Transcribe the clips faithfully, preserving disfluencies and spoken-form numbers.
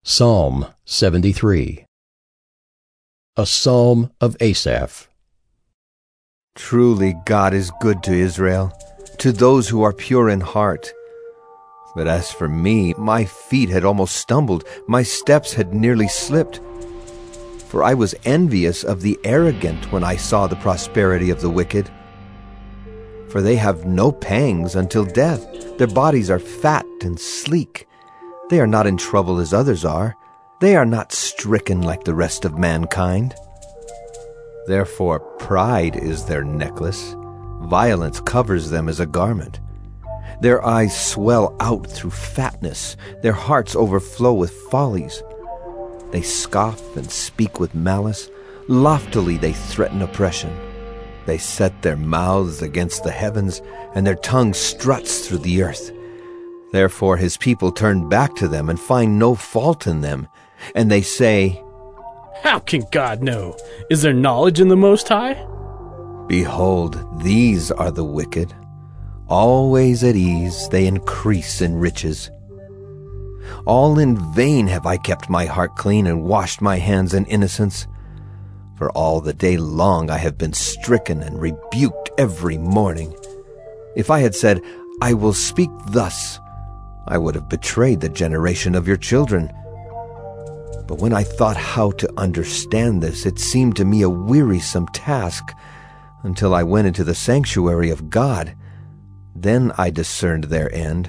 Psalm seventy-three. A Psalm of Asaph. Truly God is good to Israel, to those who are pure in heart. But as for me, my feet had almost stumbled, my steps had nearly slipped. For I was envious of the arrogant when I saw the prosperity of the wicked. For they have no pangs until death. Their bodies are fat and sleek. They are not in trouble as others are. They are not stricken like the rest of mankind. Therefore pride is their necklace. Violence covers them as a garment. Their eyes swell out through fatness. Their hearts overflow with follies. They scoff and speak with malice. Loftily they threaten oppression. They set their mouths against the heavens, and their tongue struts through the earth. Therefore his people turn back to them and find no fault in them. And they say, How can God know? Is there knowledge in the Most High? Behold, these are the wicked. Always at ease, they increase in riches. All in vain have I kept my heart clean and washed my hands in innocence. For all the day long I have been stricken and rebuked every morning. If I had said, I will speak thus, I would have betrayed the generation of your children. But when I thought how to understand this, it seemed to me a wearisome task, until I went into the sanctuary of God. Then I discerned their end.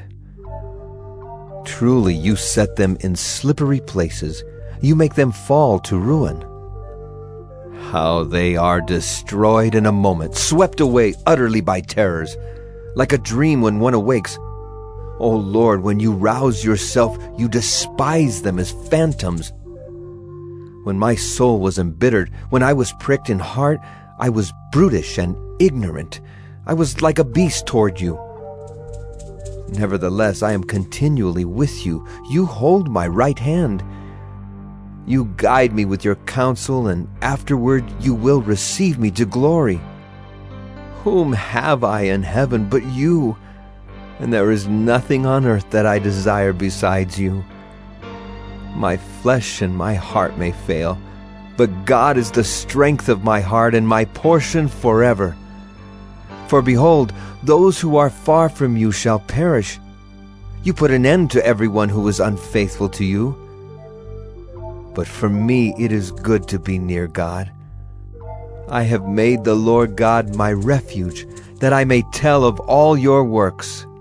Truly you set them in slippery places. You make them fall to ruin. How they are destroyed in a moment, swept away utterly by terrors, like a dream when one awakes. O Lord, when you rouse yourself, you despise them as phantoms. When my soul was embittered, when I was pricked in heart, I was brutish and ignorant. I was like a beast toward you. Nevertheless, I am continually with you. You hold my right hand. You guide me with your counsel, and afterward you will receive me to glory. Whom have I in heaven but you? And there is nothing on earth that I desire besides you. My flesh and my heart may fail, but God is the strength of my heart and my portion forever. For behold, those who are far from you shall perish. You put an end to everyone who is unfaithful to you. But for me it is good to be near God. I have made the Lord God my refuge, that I may tell of all your works.